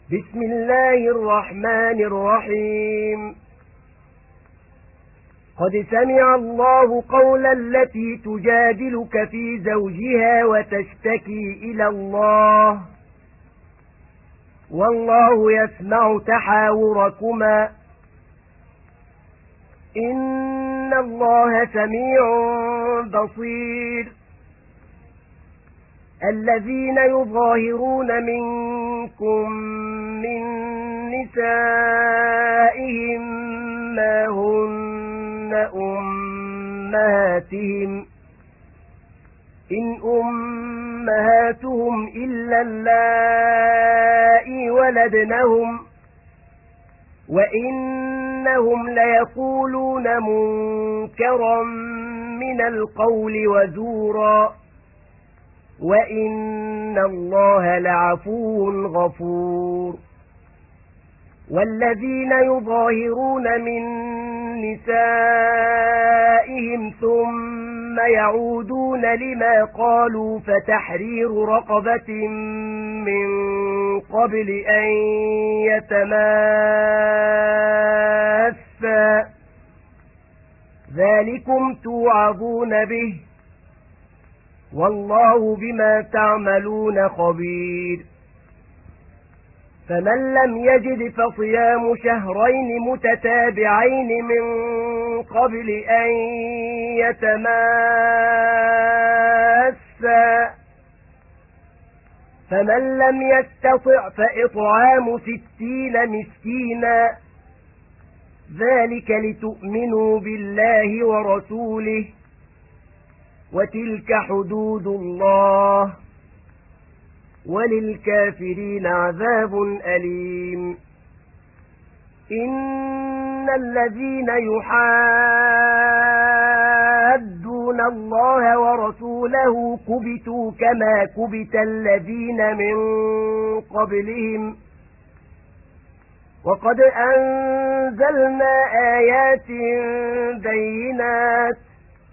بسم الله الرحمن الرحيم. قد سمع الله قول التي تجادلك في زوجها وتشتكي إلى الله والله يسمع تحاوركما إن الله سميع بصير. الذين يظاهرون منكم من نسائهم ما هن أمهاتهم إن أمهاتهم إلا اللائي ولدنهم وإنهم ليقولون منكرا من القول وزورا وَإِنَّ اللَّهَ لَعَفُوٌّ غَفُورٌ. وَالَّذِينَ يُظَاهِرُونَ مِن نِّسَائِهِمْ ثُمَّ يَعُودُونَ لِمَا قَالُوا فَتَحْرِيرُ رَقَبَةٍ مِّن قَبْلِ أَن يَتَمَاسَّا ذَلِكُمْ تُوعَظُونَ بِهِ والله بما تعملون خبير. فمن لم يجد فصيام شهرين متتابعين من قبل أن يتماسا فمن لم يستطع فإطعام 60 مسكينا ذلك لتؤمنوا بالله ورسوله وتلك حدود الله وللكافرين عذاب أليم. إن الذين يحادون الله ورسوله كبتوا كما كبت الذين من قبلهم وقد أنزلنا آيات بينات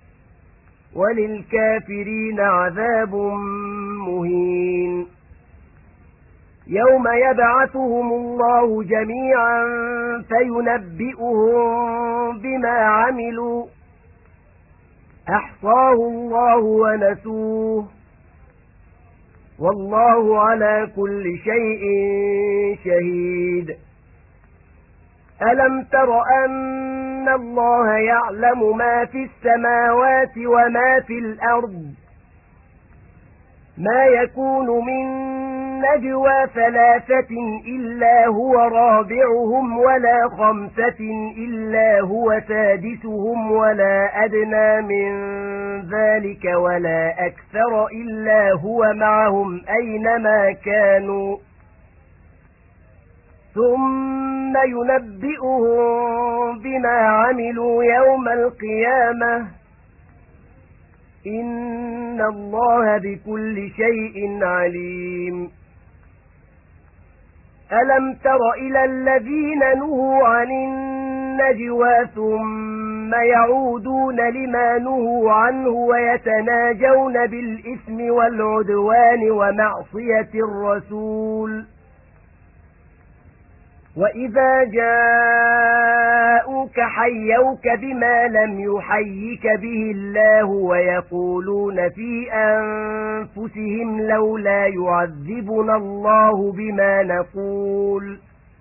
وللكافرين عذاب مهين. يوم يبعثهم الله جميعا فينبئهم بما عملوا أحصاه الله ونسوه والله على كل شيء شهيد. ألم تر أن الله يعلم ما في السماوات وما في الأرض ما يكون من نجوى 3 إلا هو رابعهم ولا 5 إلا هو سادسهم ولا أدنى من ذلك ولا أكثر إلا هو معهم أينما كانوا ثم ينبئهم بما عملوا يوم القيامة إن الله بكل شيء عليم. ألم تر إلى الذين نهوا عن النجوى ثم يعودون لما نهوا عنه ويتناجون بالإثم والعدوان ومعصية الرسول وإذا جاءوك حيوك بما لم يحيك به الله ويقولون في أنفسهم لولا يعذبنا الله بما نقول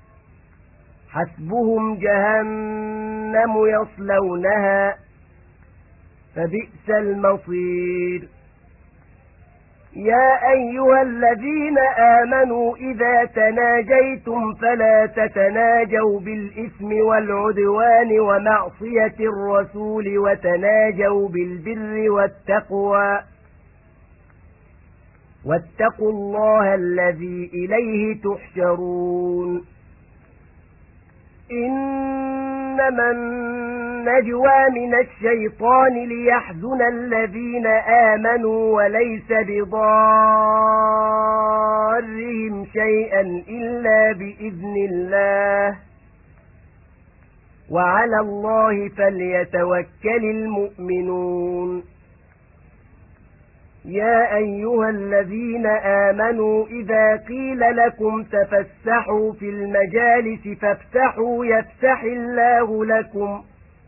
حسبهم جهنم يصلونها فبئس المصير. يا أيها الذين آمنوا إذا تناجيتم فلا تتناجوا بالإثم والعدوان ومعصية الرسول وتناجوا بالبر والتقوى واتقوا الله الذي إليه تحشرون. إنما النجوى من الشيطان ليحزن الذين آمنوا وليس بضارهم شيئا إلا بإذن الله وعلى الله فليتوكل المؤمنون. يا أيها الذين آمنوا إذا قيل لكم تفسحوا في المجالس فافسحوا يفسح الله لكم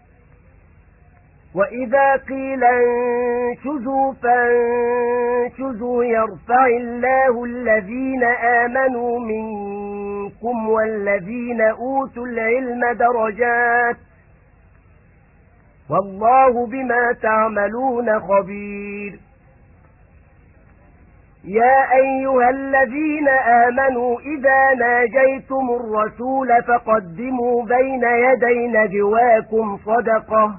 وإذا قيل انشزوا فانشزوا يرفع الله الذين آمنوا منكم والذين أوتوا العلم درجات والله بما تعملون خبير يا أيها الذين آمنوا إذا ناجيتم الرسول فقدموا بين يدي نجواكم صدقة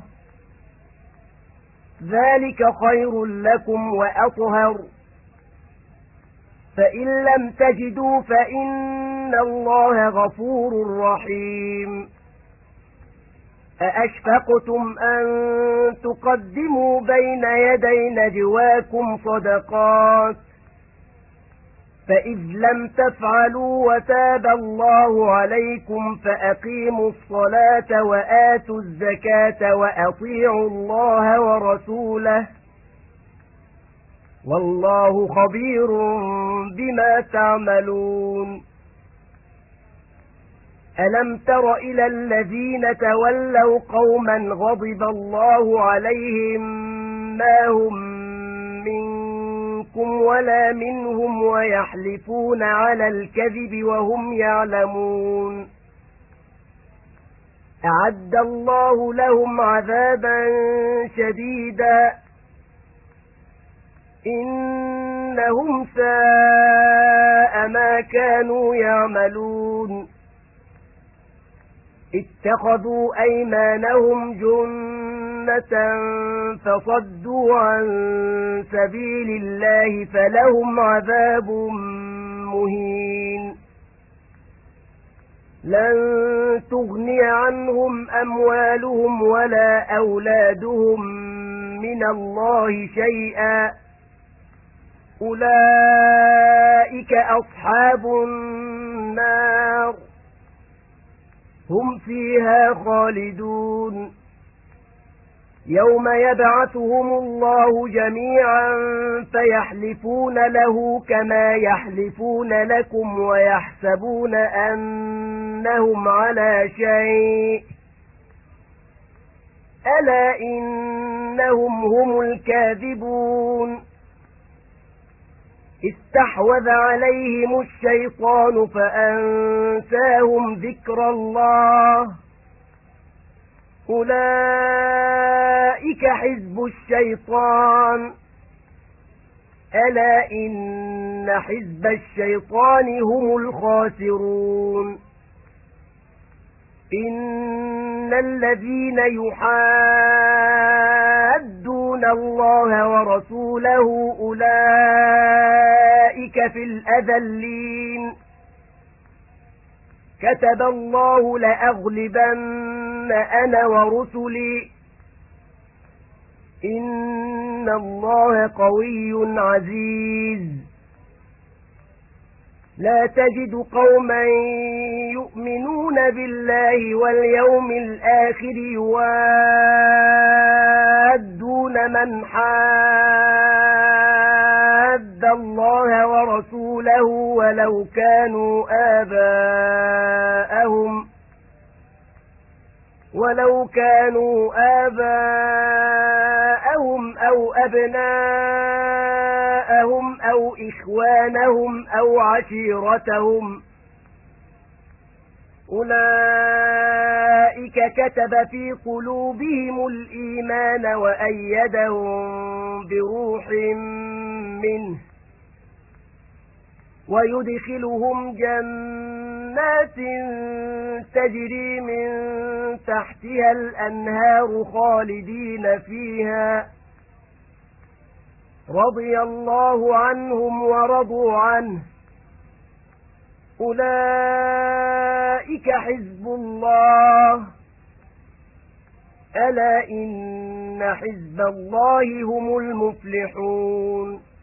ذلك خير لكم وأطهر فإن لم تجدوا فإن الله غفور رحيم أأشفقتم أن تقدموا بين يدي نجواكم صدقات فإذ لم تفعلوا وتاب الله عليكم فأقيموا الصلاة وآتوا الزكاة وأطيعوا الله ورسوله والله خبير بما تعملون ألم تر إلى الذين تولوا قوما غضب الله عليهم ما هم منكم ولا منهم ويحلفون على الكذب وهم يعلمون أعد الله لهم عذابا شديدا إنهم ساء ما كانوا يعملون اتخذوا أيمانهم جنة فصدوا عن سبيل الله فلهم عذاب مهين لن تغني عنهم أموالهم ولا أولادهم من الله شيئا أولئك أصحاب النار هم فيها خالدون يوم يبعثهم الله جميعا فيحلفون له كما يحلفون لكم ويحسبون أنهم على شيء ألا إنهم هم الكاذبون استحوذ عليهم الشيطان فأنساهم ذكر الله أولئك حزب الشيطان ألا إن حزب الشيطان هم الخاسرون إن الذين يحادون الله ورسوله أولئك في الأذلين كتب الله لأغلبن أنا ورسلي إن الله قوي عزيز لا تجد قوما يؤمنون بالله واليوم الآخر يوادون من حاد الله ورسوله ولو كانوا آباءهم أو أبناءهم أو إخوانهم أو عشيرتهم أولئك كتب في قلوبهم الإيمان وأيدهم بروح منه ويدخلهم جنات تجري من تحتها الأنهار خالدين فيها رضي الله عنهم ورضوا عنه أولئك حزب الله ألا إن حزب الله هم المفلحون